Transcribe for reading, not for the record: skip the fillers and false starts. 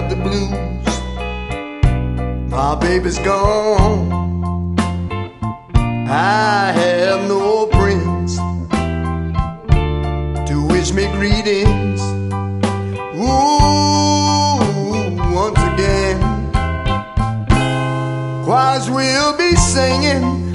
got the blues. My baby's gone. I have no friends to wish me greetings. Ooh, once again, choirs will be singing